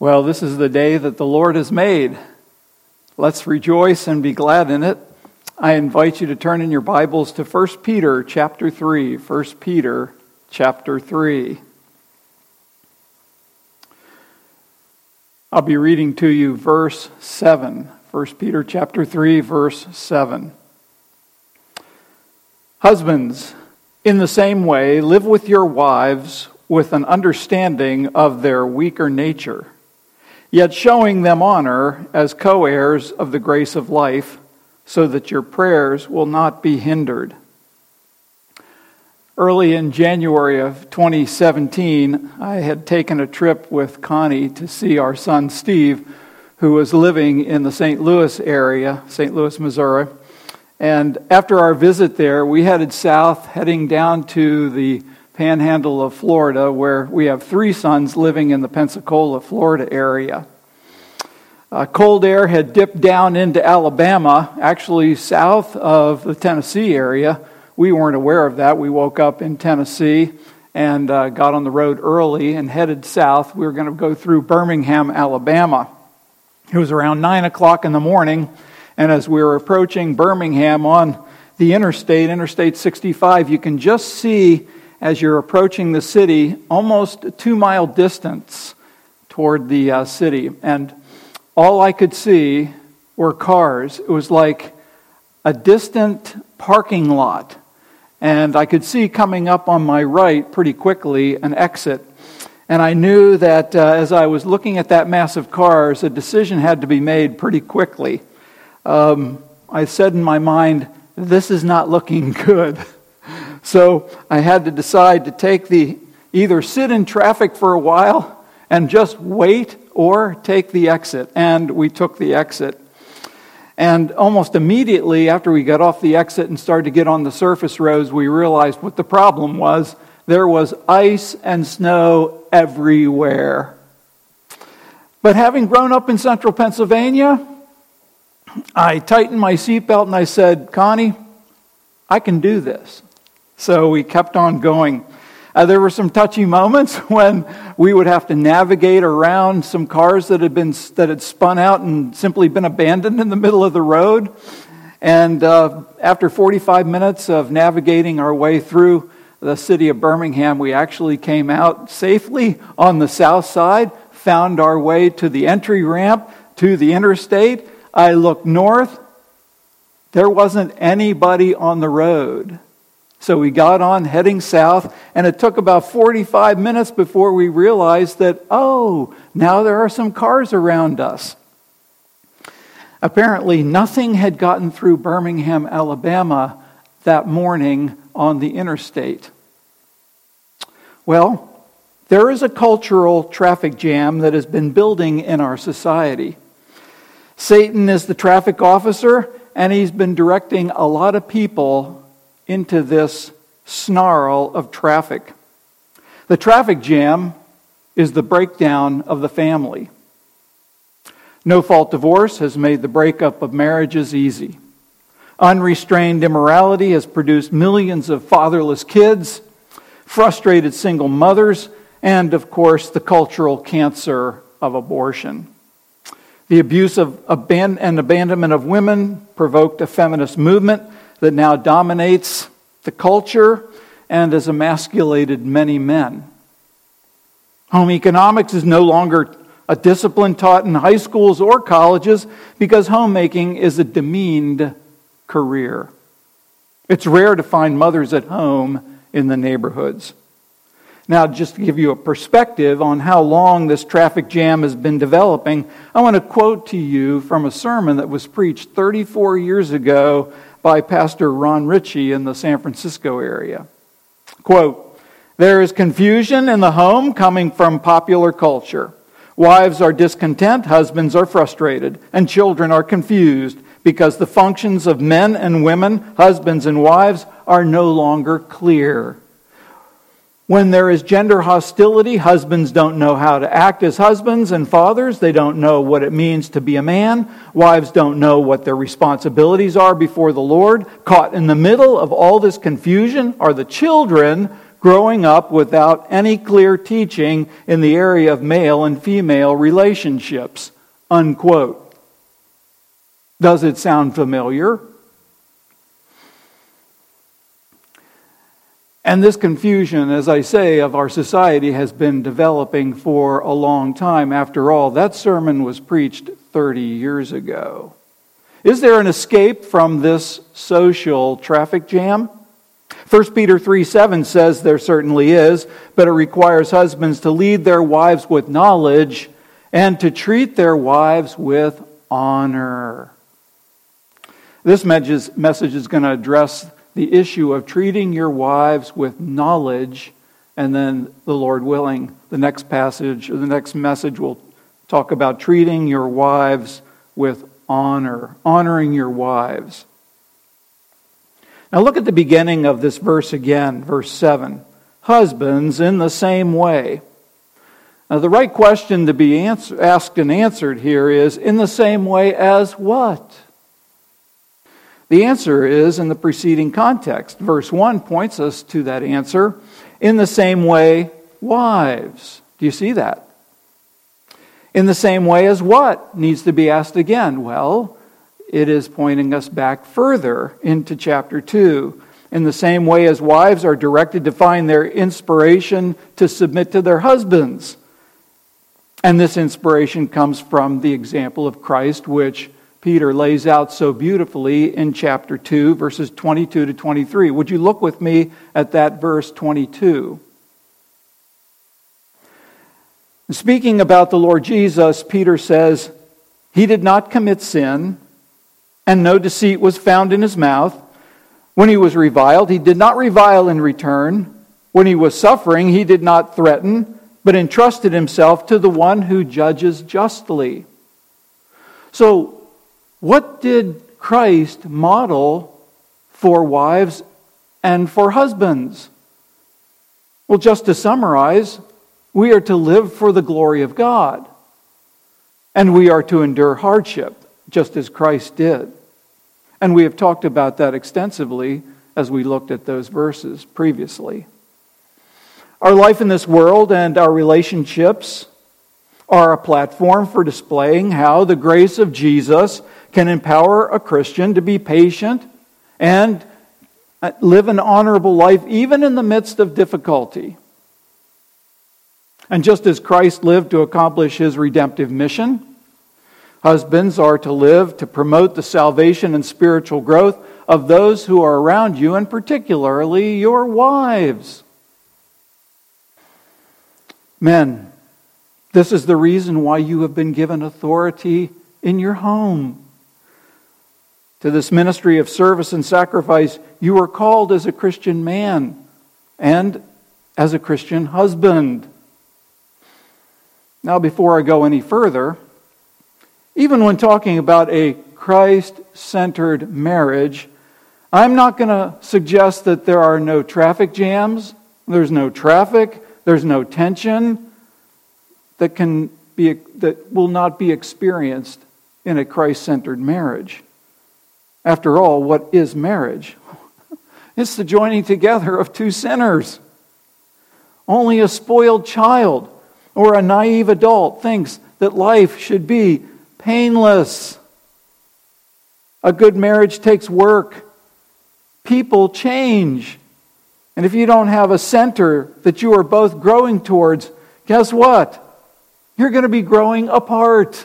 Well, this is the day that the Lord has made. Let's rejoice and be glad in it. I invite you to turn in your Bibles to 1 Peter chapter 3. 1 Peter chapter 3. I'll be reading to you verse 7. 1 Peter chapter 3, verse 7. Husbands, in the same way, live with your wives with an understanding of their weaker nature, yet showing them honor as co-heirs of the grace of life, so that your prayers will not be hindered. Early in January of 2017, I had taken a trip with Connie to see our son Steve, who was living in the St. Louis area, St. Louis, Missouri. And after our visit there, we headed south, heading down to the panhandle of Florida, where we have three sons living in the Pensacola, Florida area. Cold air had dipped down into Alabama, actually south of the Tennessee area. We weren't aware of that. We woke up in Tennessee and got on the road early and headed south. We were going to go through Birmingham, Alabama. It was around 9 o'clock in the morning, and as we were approaching Birmingham on the Interstate 65, you can just see, as you're approaching the city, almost a 2-mile distance toward the city. And all I could see were cars. It was like a distant parking lot. And I could see coming up on my right pretty quickly an exit. And I knew that as I was looking at that mass of cars, a decision had to be made pretty quickly. I said in my mind, this is not looking good. So I had to decide to either sit in traffic for a while and just wait, or take the exit. And we took the exit. And almost immediately after we got off the exit and started to get on the surface roads, we realized what the problem was. There was ice and snow everywhere. But having grown up in central Pennsylvania, I tightened my seatbelt and I said, Connie, I can do this. So we kept on going. There were some touchy moments when we would have to navigate around some cars that had spun out and simply been abandoned in the middle of the road. And after 45 minutes of navigating our way through the city of Birmingham, we actually came out safely on the south side, found our way to the entry ramp to the interstate. I looked north. There wasn't anybody on the road. So we got on heading south, and it took about 45 minutes before we realized that, now there are some cars around us. Apparently, nothing had gotten through Birmingham, Alabama that morning on the interstate. Well, there is a cultural traffic jam that has been building in our society. Satan is the traffic officer, and he's been directing a lot of people into this snarl of traffic. The traffic jam is the breakdown of the family. No-fault divorce has made the breakup of marriages easy. Unrestrained immorality has produced millions of fatherless kids, frustrated single mothers, and, of course, the cultural cancer of abortion. The abuse and abandonment of women provoked a feminist movement that now dominates the culture and has emasculated many men. Home economics is no longer a discipline taught in high schools or colleges because homemaking is a demeaned career. It's rare to find mothers at home in the neighborhoods. Now, just to give you a perspective on how long this traffic jam has been developing, I want to quote to you from a sermon that was preached 34 years ago by Pastor Ron Ritchie in the San Francisco area. Quote, "There is confusion in the home coming from popular culture. Wives are discontent, husbands are frustrated, and children are confused because the functions of men and women, husbands and wives, are no longer clear. When there is gender hostility, husbands don't know how to act as husbands and fathers. They don't know what it means to be a man. Wives don't know what their responsibilities are before the Lord. Caught in the middle of all this confusion are the children growing up without any clear teaching in the area of male and female relationships, unquote. Does it sound familiar? And this confusion, as I say, of our society has been developing for a long time. After all, that sermon was preached 30 years ago. Is there an escape from this social traffic jam? 1 Peter 3:7 says there certainly is, but it requires husbands to lead their wives with knowledge and to treat their wives with honor. This message is going to address the issue of treating your wives with knowledge, and then, the Lord willing, the next passage or the next message will talk about treating your wives with honor, honoring your wives. Now look at the beginning of this verse again, verse 7. Husbands, in the same way. Now the right question to be asked and answered here is, in the same way as what? The answer is in the preceding context. Verse 1 points us to that answer. In the same way, wives. Do you see that? In the same way as what needs to be asked again? Well, it is pointing us back further into chapter 2. In the same way as wives are directed to find their inspiration to submit to their husbands. And this inspiration comes from the example of Christ, which Peter lays out so beautifully in chapter 2, verses 22 to 23. Would you look with me at that verse 22? Speaking about the Lord Jesus, Peter says, He did not commit sin, and no deceit was found in His mouth. When He was reviled, He did not revile in return. When He was suffering, He did not threaten, but entrusted Himself to the one who judges justly. So, what did Christ model for wives and for husbands? Well, just to summarize, we are to live for the glory of God. And we are to endure hardship, just as Christ did. And we have talked about that extensively as we looked at those verses previously. Our life in this world and our relationships are a platform for displaying how the grace of Jesus can empower a Christian to be patient and live an honorable life even in the midst of difficulty. And just as Christ lived to accomplish His redemptive mission, husbands are to live to promote the salvation and spiritual growth of those who are around you, and particularly your wives. Men, this is the reason why you have been given authority in your home. To this ministry of service and sacrifice, you are called as a Christian man and as a Christian husband. Now, before I go any further, even when talking about a Christ-centered marriage, I'm not going to suggest that there are no traffic jams, there's no traffic, there's no tension that will not be experienced in a Christ-centered marriage. After all, what is marriage? It's the joining together of two sinners. Only a spoiled child or a naive adult thinks that life should be painless. A good marriage takes work. People change. And if you don't have a center that you are both growing towards, guess what? You're going to be growing apart.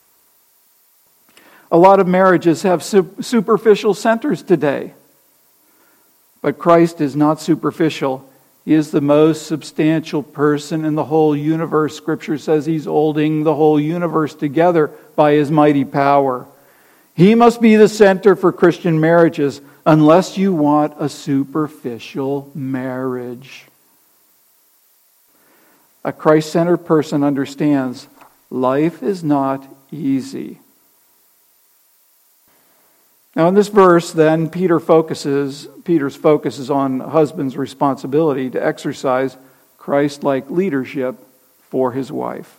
A lot of marriages have superficial centers today. But Christ is not superficial. He is the most substantial person in the whole universe. Scripture says He's holding the whole universe together by His mighty power. He must be the center for Christian marriages unless you want a superficial marriage. A Christ-centered person understands life is not easy. Now in this verse, then, Peter's focus is on husband's responsibility to exercise Christ-like leadership for his wife.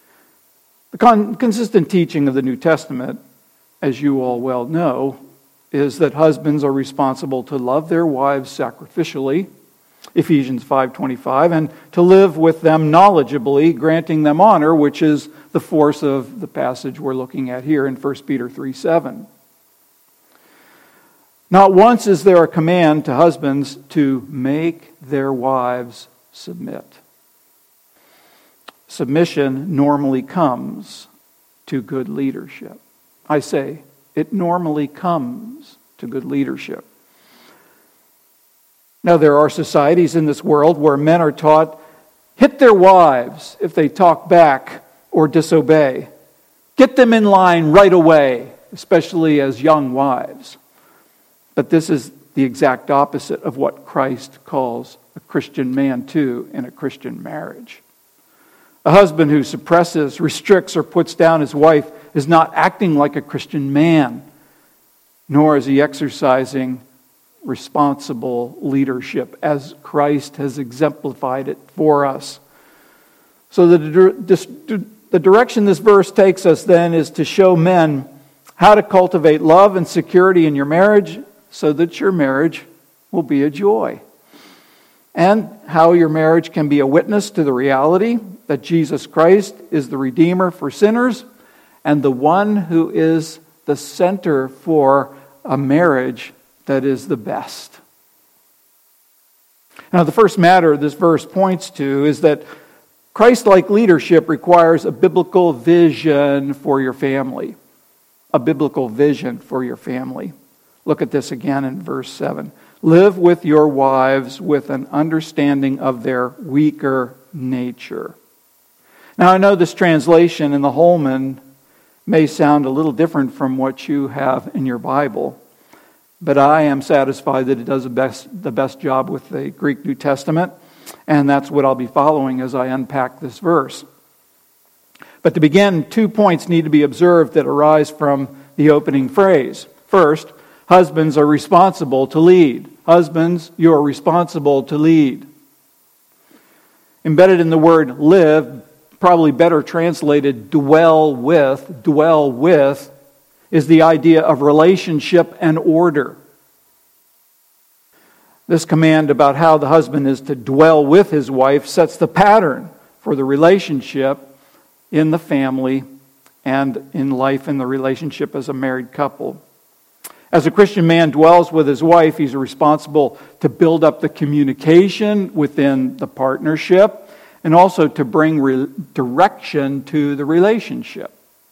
The consistent teaching of the New Testament, as you all well know, is that husbands are responsible to love their wives sacrificially, Ephesians 5:25, and to live with them knowledgeably, granting them honor, which is the force of the passage we're looking at here in 1 Peter 3:7. Not once is there a command to husbands to make their wives submit. Submission normally comes to good leadership. I say, it normally comes to good leadership. Now, there are societies in this world where men are taught, hit their wives if they talk back or disobey. Get them in line right away, especially as young wives. But this is the exact opposite of what Christ calls a Christian man to in a Christian marriage. A husband who suppresses, restricts, or puts down his wife is not acting like a Christian man, nor is he exercising responsible leadership as Christ has exemplified it for us. So the direction this verse takes us then is to show men how to cultivate love and security in your marriage so that your marriage will be a joy. And how your marriage can be a witness to the reality that Jesus Christ is the Redeemer for sinners and the one who is the center for a marriage that is the best. Now, the first matter this verse points to is that Christ-like leadership requires a biblical vision for your family. A biblical vision for your family. Look at this again in verse 7. Live with your wives with an understanding of their weaker nature. Now, I know this translation in the Holman may sound a little different from what you have in your Bible, but I am satisfied that it does the best job with the Greek New Testament, and that's what I'll be following as I unpack this verse. But to begin, 2 points need to be observed that arise from the opening phrase. First, husbands are responsible to lead. Husbands, you are responsible to lead. Embedded in the word live, probably better translated dwell with, is the idea of relationship and order. This command about how the husband is to dwell with his wife sets the pattern for the relationship in the family and in life in the relationship as a married couple. As a Christian man dwells with his wife, he's responsible to build up the communication within the partnership and also to bring direction to the relationship.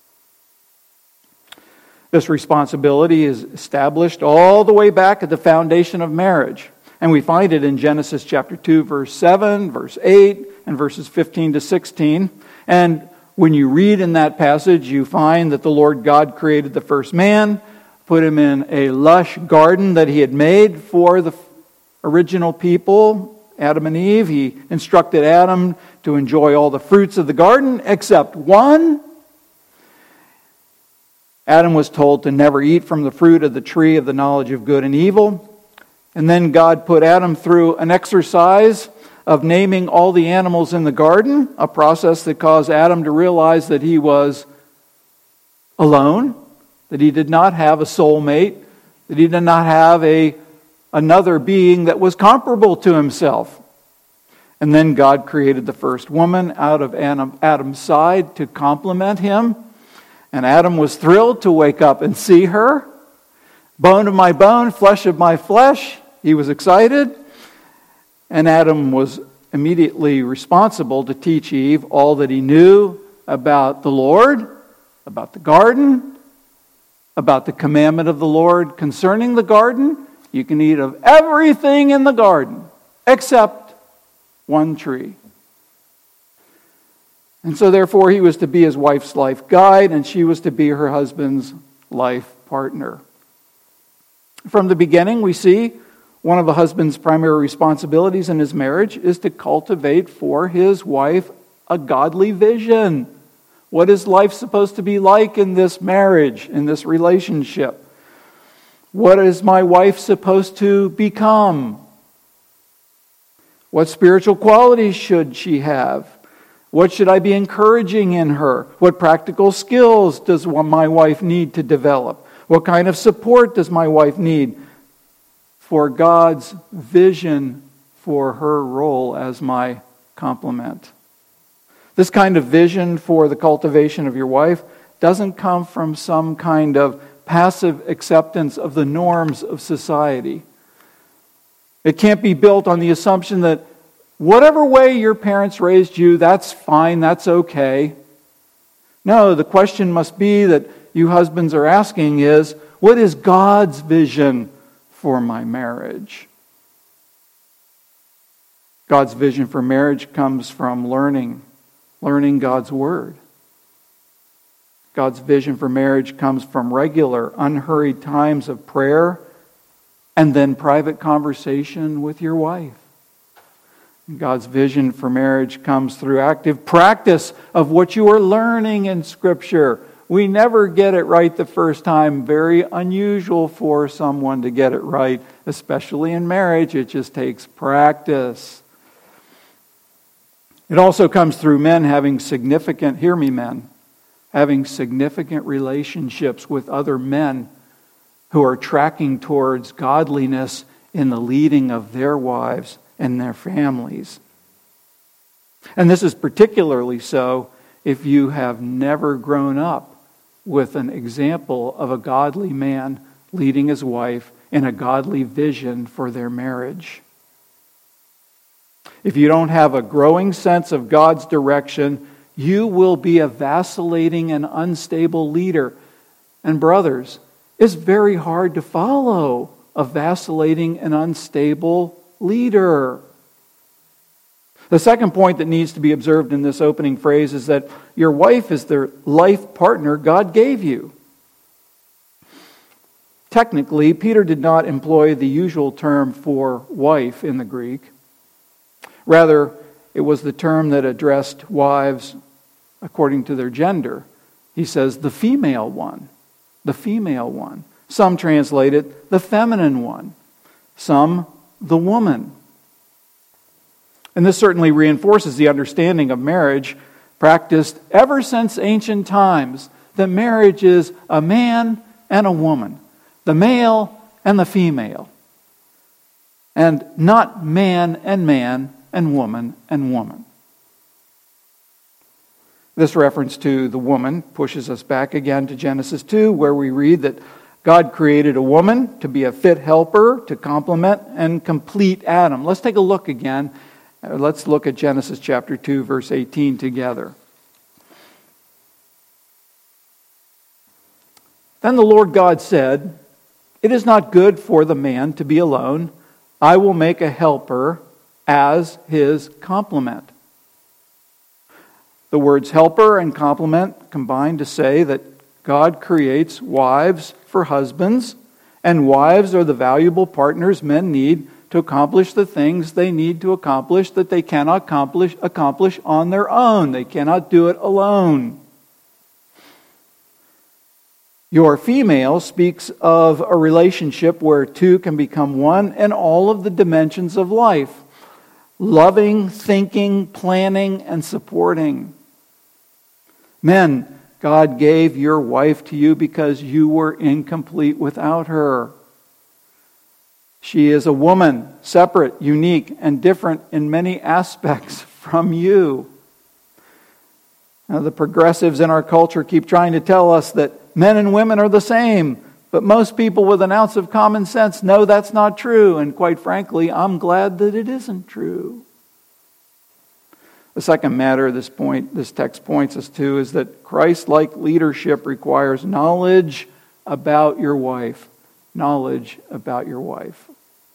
This responsibility is established all the way back at the foundation of marriage. And we find it in Genesis chapter 2, verse 7, verse 8, and verses 15 to 16. And when you read in that passage, you find that the Lord God created the first man, put him in a lush garden that he had made for the original people, Adam and Eve. He instructed Adam to enjoy all the fruits of the garden except one. Adam was told to never eat from the fruit of the tree of the knowledge of good and evil. And then God put Adam through an exercise of naming all the animals in the garden, a process that caused Adam to realize that he was alone, that he did not have a soulmate, that he did not have another being that was comparable to himself. And then God created the first woman out of Adam's side to complement him. And Adam was thrilled to wake up and see her. Bone of my bone, flesh of my flesh. He was excited. And Adam was immediately responsible to teach Eve all that he knew about the Lord, about the garden, about the commandment of the Lord concerning the garden. You can eat of everything in the garden except one tree. And so therefore he was to be his wife's life guide and she was to be her husband's life partner. From the beginning we see one of the husband's primary responsibilities in his marriage is to cultivate for his wife a godly vision. What is life supposed to be like in this marriage, in this relationship? What is my wife supposed to become? What spiritual qualities should she have? What should I be encouraging in her? What practical skills does my wife need to develop? What kind of support does my wife need for God's vision for her role as my complement? This kind of vision for the cultivation of your wife doesn't come from some kind of passive acceptance of the norms of society. It can't be built on the assumption that whatever way your parents raised you, that's fine, that's okay. No, the question must be that you husbands are asking is, what is God's vision for my marriage? God's vision for marriage comes from learning God's Word. God's vision for marriage comes from regular, unhurried times of prayer and then private conversation with your wife. God's vision for marriage comes through active practice of what you are learning in Scripture. We never get it right the first time. Very unusual for someone to get it right, especially in marriage. It just takes practice. It also comes through men having significant, hear me men, having significant relationships with other men who are tracking towards godliness in the leading of their wives and their families. And this is particularly so if you have never grown up with an example of a godly man leading his wife in a godly vision for their marriage. If you don't have a growing sense of God's direction, you will be a vacillating and unstable leader. And brothers, it's very hard to follow a vacillating and unstable leader. The second point that needs to be observed in this opening phrase is that your wife is the life partner God gave you. Technically, Peter did not employ the usual term for wife in the Greek. Rather, it was the term that addressed wives according to their gender. He says, the female one. The female one. Some translate it, the feminine one. Some, the woman. And this certainly reinforces the understanding of marriage practiced ever since ancient times, that marriage is a man and a woman, the male and the female, and not man and woman and woman. This reference to the woman pushes us back again to Genesis 2, where we read that God created a woman to be a fit helper, to complement and complete Adam. Let's take a look again. Let's look at Genesis chapter 2, verse 18 together. Then the Lord God said, "It is not good for the man to be alone. I will make a helper as his complement." The words helper and complement combine to say that God creates wives for husbands, and wives are the valuable partners men need to accomplish the things they need to accomplish that they cannot accomplish on their own. They cannot do it alone. Your female speaks of a relationship where two can become one in all of the dimensions of life: loving, thinking, planning, and supporting. Men, God gave your wife to you because you were incomplete without her. She is a woman, separate, unique, and different in many aspects from you. Now, the progressives in our culture keep trying to tell us that men and women are the same, but most people with an ounce of common sense know that's not true, and quite frankly, I'm glad that it isn't true. The second matter this text points us to is that Christ-like leadership requires knowledge about your wife. Knowledge about your wife.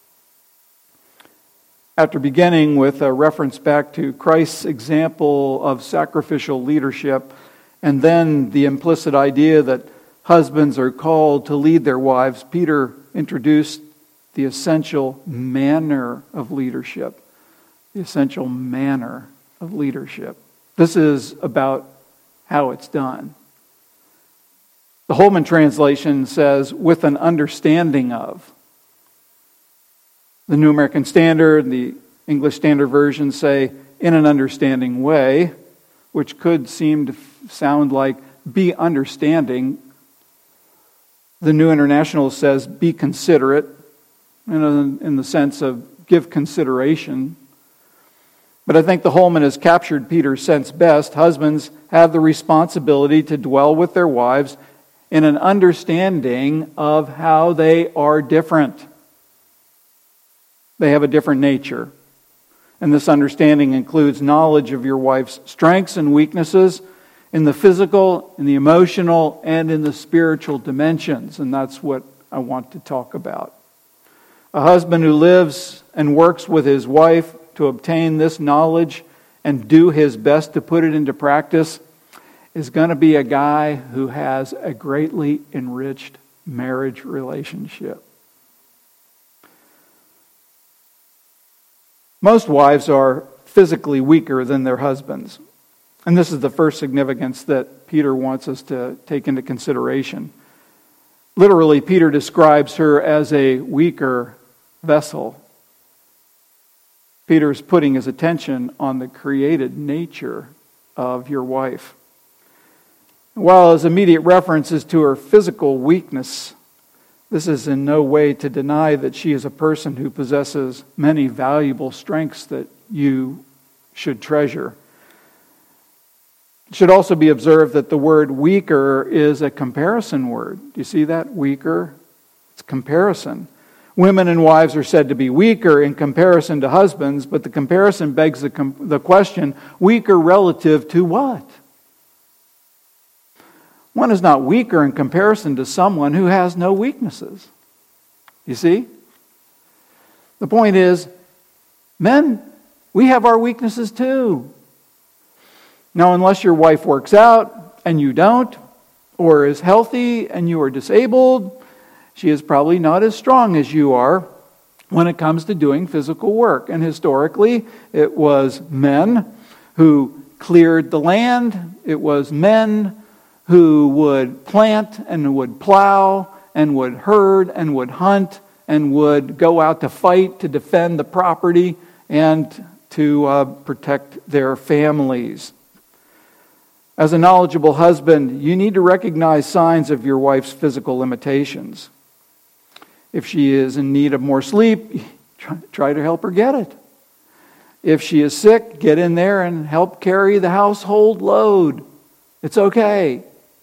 After beginning with a reference back to Christ's example of sacrificial leadership, and then the implicit idea that husbands are called to lead their wives, Peter introduced the essential manner of leadership. The essential manner of leadership. This is about how it's done. The Holman translation says, with an understanding of. The New American Standard and the English Standard Version say, in an understanding way, which could seem to sound like be understanding. The New International says, be considerate, in the sense of give consideration. But I think the Holman has captured Peter's sense best. Husbands have the responsibility to dwell with their wives in an understanding of how they are different. They have a different nature. And this understanding includes knowledge of your wife's strengths and weaknesses in the physical, in the emotional, and in the spiritual dimensions. And that's what I want to talk about. A husband who lives and works with his wife to obtain this knowledge and do his best to put it into practice is going to be a guy who has a greatly enriched marriage relationship. Most wives are physically weaker than their husbands. And this is the first significance that Peter wants us to take into consideration. Literally, Peter describes her as a weaker vessel. Peter is putting his attention on the created nature of your wife. While his immediate reference is to her physical weakness, this is in no way to deny that she is a person who possesses many valuable strengths that you should treasure. It should also be observed that the word weaker is a comparison word. Do you see that? Weaker. It's comparison. Women and wives are said to be weaker in comparison to husbands, but the comparison begs the question, weaker relative to what? One is not weaker in comparison to someone who has no weaknesses. You see? The point is, men, we have our weaknesses too. Now, unless your wife works out and you don't, or is healthy and you are disabled, she is probably not as strong as you are when it comes to doing physical work. And historically, it was men who cleared the land. It was men who would plant and would plow and would herd and would hunt and would go out to fight to defend the property and to protect their families. As a knowledgeable husband, you need to recognize signs of your wife's physical limitations. If she is in need of more sleep, try to help her get it. If she is sick, get in there and help carry the household load. It's okay.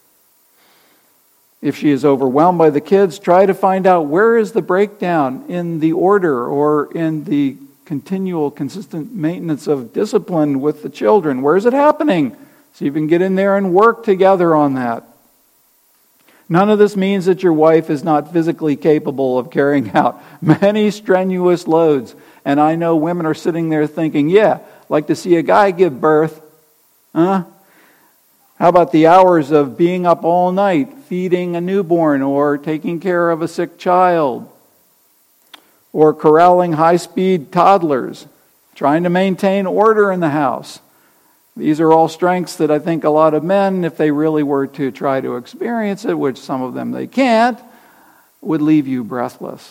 If she is overwhelmed by the kids, try to find out where is the breakdown in the order or in the continual, consistent maintenance of discipline with the children. Where is it happening? So you can get in there and work together on that. None of this means that your wife is not physically capable of carrying out many strenuous loads. And I know women are sitting there thinking, yeah, I'd like to see a guy give birth. Huh? How about the hours of being up all night, feeding a newborn or taking care of a sick child? Or corralling high-speed toddlers, trying to maintain order in the house. These are all strengths that I think a lot of men, if they really were to try to experience it, which some of them they can't, would leave you breathless.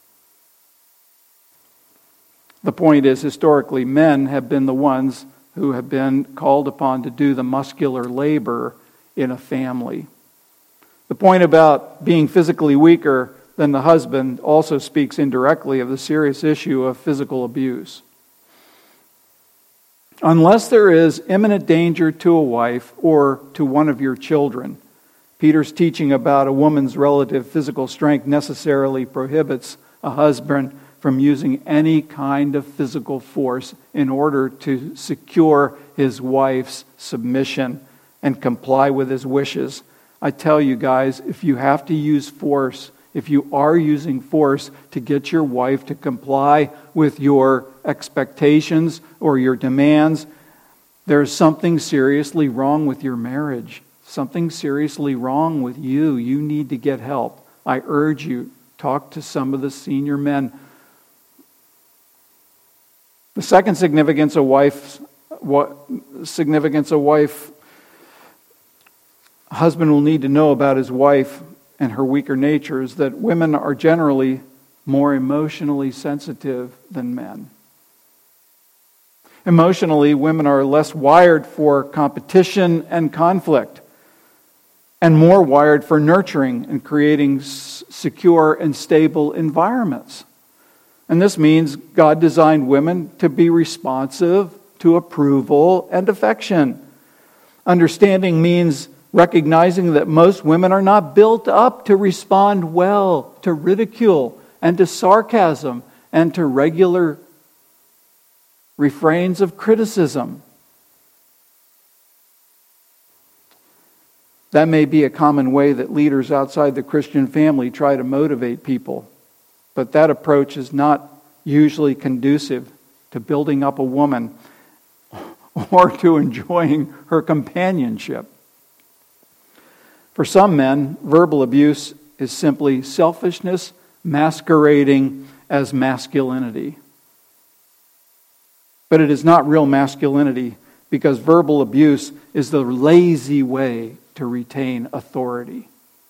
The point is, historically, men have been the ones who have been called upon to do the muscular labor in a family. The point about being physically weaker than the husband also speaks indirectly of the serious issue of physical abuse. Unless there is imminent danger to a wife or to one of your children, Peter's teaching about a woman's relative physical strength necessarily prohibits a husband from using any kind of physical force in order to secure his wife's submission and comply with his wishes. I tell you guys, if you have to use force, if you are using force to get your wife to comply with your expectations or your demands, there's something seriously wrong with your marriage. Something seriously wrong with you. You need to get help. I urge you, talk to some of the senior men. The second significance a husband will need to know about his wife and her weaker nature is that women are generally more emotionally sensitive than men. Emotionally, women are less wired for competition and conflict. and more wired for nurturing and creating secure and stable environments. And this means God designed women to be responsive to approval and affection. Understanding means recognizing that most women are not built up to respond well to ridicule and to sarcasm and to regular refrains of criticism. That may be a common way that leaders outside the Christian family try to motivate people, but that approach is not usually conducive to building up a woman or to enjoying her companionship. For some men, verbal abuse is simply selfishness masquerading as masculinity. But it is not real masculinity, because verbal abuse is the lazy way to retain authority.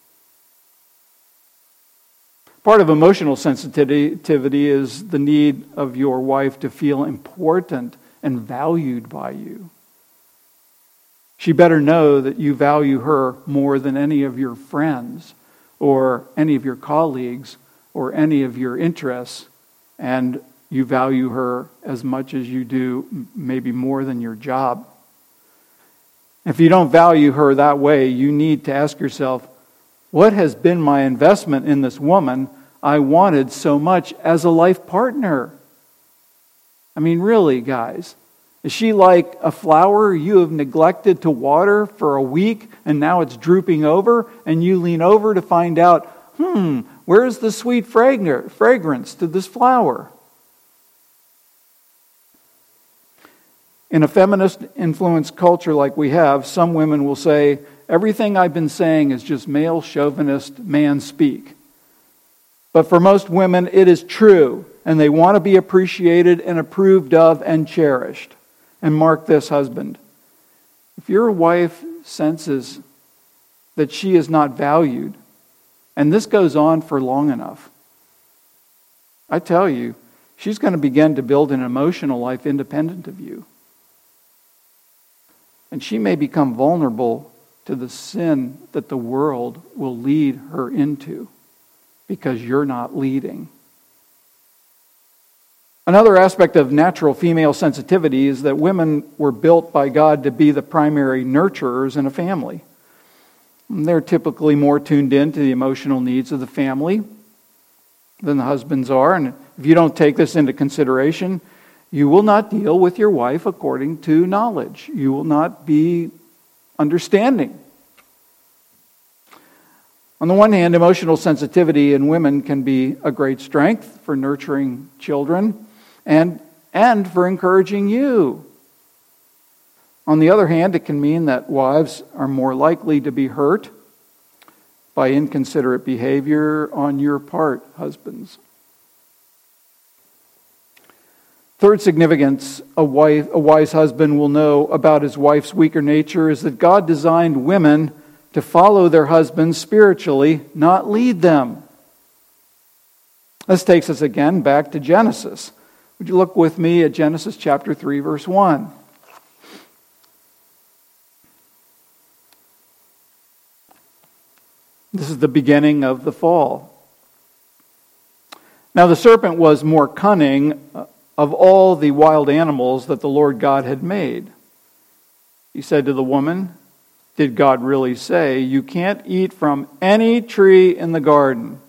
Part of emotional sensitivity is the need of your wife to feel important and valued by you. She better know that you value her more than any of your friends or any of your colleagues or any of your interests, and you value her as much as you do, maybe more than your job. If you don't value her that way, you need to ask yourself, what has been my investment in this woman I wanted so much as a life partner? I mean, really, guys, is she like a flower you have neglected to water for a week and now it's drooping over, and you lean over to find out, where's the sweet fragrance to this flower? In a feminist-influenced culture like we have, some women will say, everything I've been saying is just male chauvinist man speak. But for most women, it is true, and they want to be appreciated and approved of and cherished. And mark this, husband. If your wife senses that she is not valued, and this goes on for long enough, I tell you, she's going to begin to build an emotional life independent of you. And she may become vulnerable to the sin that the world will lead her into because you're not leading. Another aspect of natural female sensitivity is that women were built by God to be the primary nurturers in a family. And they're typically more tuned in to the emotional needs of the family than the husbands are. And if you don't take this into consideration, you will not deal with your wife according to knowledge. You will not be understanding. On the one hand, emotional sensitivity in women can be a great strength for nurturing children and for encouraging you. On the other hand, it can mean that wives are more likely to be hurt by inconsiderate behavior on your part, husbands. Third significance a wise husband will know about his wife's weaker nature is that God designed women to follow their husbands spiritually, not lead them. This takes us again back to Genesis. Would you look with me at Genesis chapter 3, verse 1? This is the beginning of the fall. Now the serpent was more cunning of all the wild animals that the Lord God had made. He said to the woman, did God really say, you can't eat from any tree in the garden?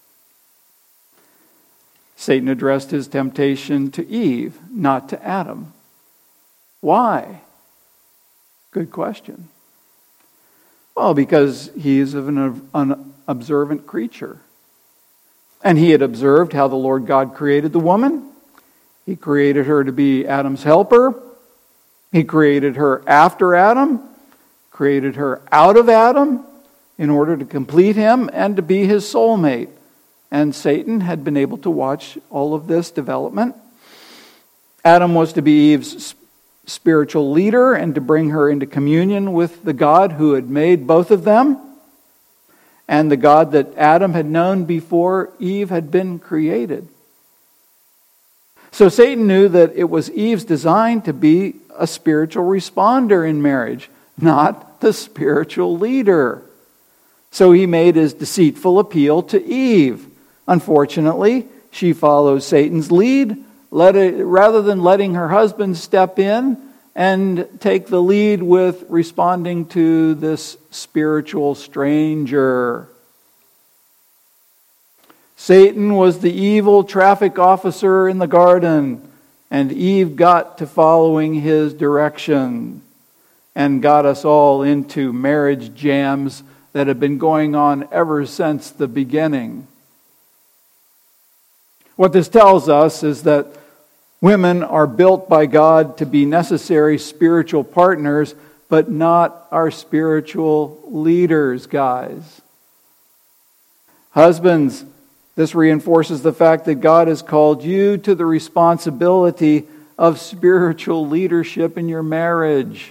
Satan addressed his temptation to Eve, not to Adam. Why? Good question. Well, because he is an observant creature. And he had observed how the Lord God created the woman. He created her to be Adam's helper. He created her after Adam, created her out of Adam in order to complete him and to be his soulmate. And Satan had been able to watch all of this development. Adam was to be Eve's spiritual leader and to bring her into communion with the God who had made both of them and the God that Adam had known before Eve had been created. So Satan knew that it was Eve's design to be a spiritual responder in marriage, not the spiritual leader. So he made his deceitful appeal to Eve. Unfortunately, she follows Satan's lead, rather than letting her husband step in and take the lead with responding to this spiritual stranger. Satan was the evil traffic officer in the garden, and Eve got to following his direction and got us all into marriage jams that have been going on ever since the beginning. What this tells us is that women are built by God to be necessary spiritual partners, but not our spiritual leaders, guys. Husbands, this reinforces the fact that God has called you to the responsibility of spiritual leadership in your marriage.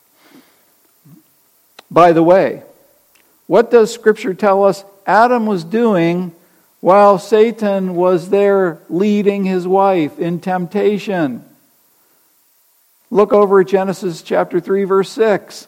By the way, what does Scripture tell us Adam was doing while Satan was there leading his wife in temptation? Look over at Genesis chapter 3, verse 6.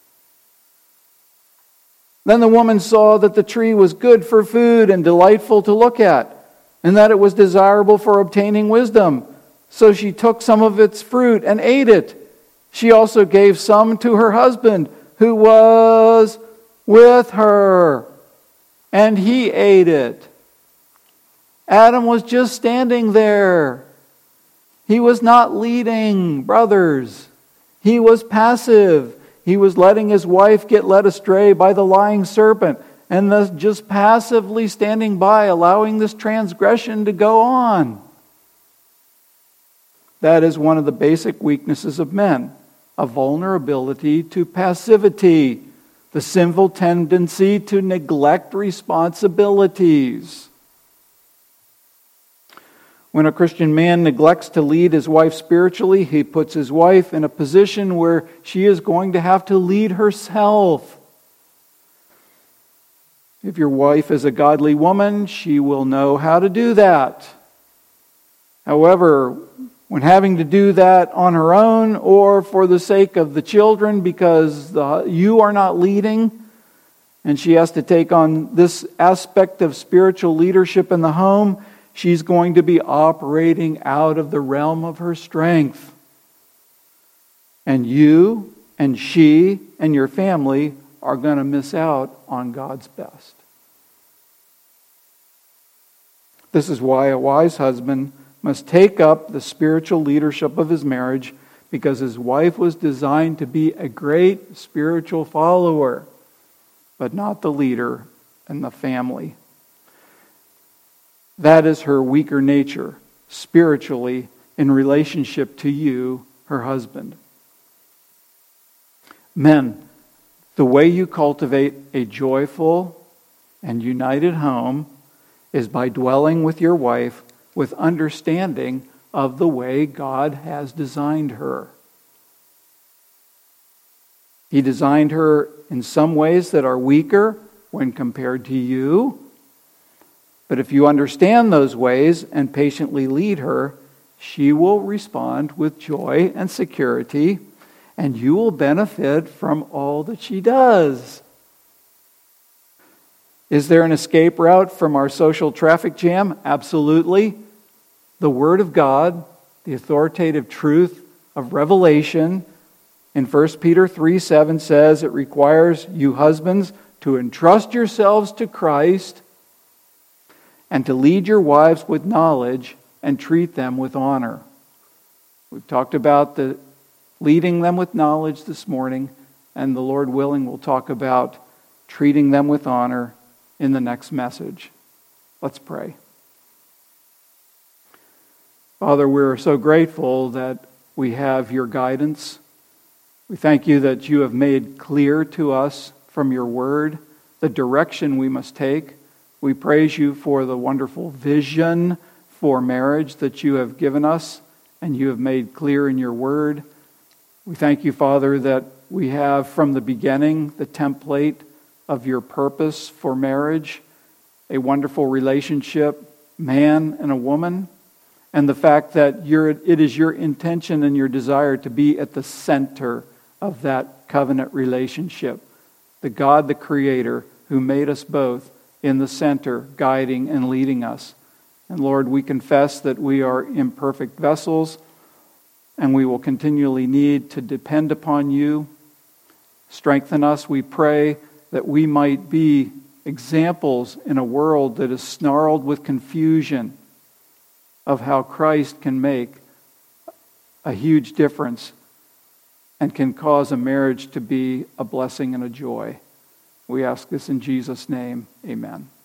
Then the woman saw that the tree was good for food and delightful to look at, and that it was desirable for obtaining wisdom. So she took some of its fruit and ate it. She also gave some to her husband, who was with her, and he ate it. Adam was just standing there. He was not leading, brothers. He was passive. He was letting his wife get led astray by the lying serpent, and thus just passively standing by, allowing this transgression to go on. That is one of the basic weaknesses of men, a vulnerability to passivity, the sinful tendency to neglect responsibilities. When a Christian man neglects to lead his wife spiritually, he puts his wife in a position where she is going to have to lead herself. If your wife is a godly woman, she will know how to do that. However, when having to do that on her own or for the sake of the children because you are not leading, and she has to take on this aspect of spiritual leadership in the home, she's going to be operating out of the realm of her strength. And you and she and your family are going to miss out on God's best. This is why a wise husband must take up the spiritual leadership of his marriage, because his wife was designed to be a great spiritual follower, but not the leader in the family. That is her weaker nature, spiritually, in relationship to you, her husband. Men, the way you cultivate a joyful and united home is by dwelling with your wife with understanding of the way God has designed her. He designed her in some ways that are weaker when compared to you. But if you understand those ways and patiently lead her, she will respond with joy and security, and you will benefit from all that she does. Is there an escape route from our social traffic jam? Absolutely. The Word of God, the authoritative truth of revelation, in 1 Peter 3:7 says it requires you husbands to entrust yourselves to Christ and to lead your wives with knowledge and treat them with honor. We've talked about the leading them with knowledge this morning, and the Lord willing, we'll talk about treating them with honor in the next message. Let's pray. Father, we're so grateful that we have your guidance. We thank you that you have made clear to us from your word the direction we must take. We praise you for the wonderful vision for marriage that you have given us and you have made clear in your word. We thank you, Father, that we have from the beginning the template of your purpose for marriage, a wonderful relationship, man and a woman, and the fact that it is your intention and your desire to be at the center of that covenant relationship. The God, the Creator, who made us both in the center, guiding and leading us. And Lord, we confess that we are imperfect vessels, and we will continually need to depend upon you. Strengthen us, we pray, that we might be examples in a world that is snarled with confusion of how Christ can make a huge difference and can cause a marriage to be a blessing and a joy. We ask this in Jesus' name. Amen.